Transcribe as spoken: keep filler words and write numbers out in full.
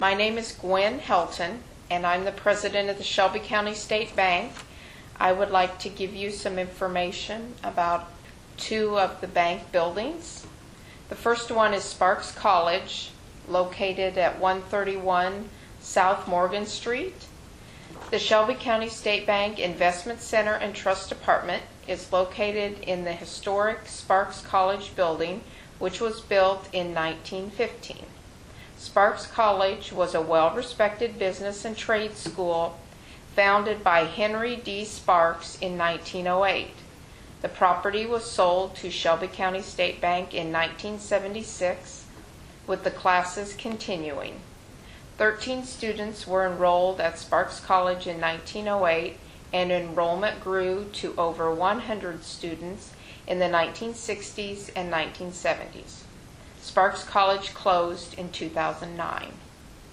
My name is Gwen Helton, and I'm the president of the Shelby County State Bank. I would like to give you some information about two of the bank buildings. The first one is Sparks College, located at one thirty-one South Morgan Street. The Shelby County State Bank Investment Center and Trust Department is located in the historic Sparks College building, which was built in nineteen fifteen. Sparks College was a well-respected business and trade school founded by Henry D. Sparks in nineteen oh eight. The property was sold to Shelby County State Bank in nineteen seventy-six, with the classes continuing. Thirteen students were enrolled at Sparks College in nineteen oh eight, and enrollment grew to over one hundred students in the nineteen sixties and nineteen seventies. Sparks College closed in two thousand nine.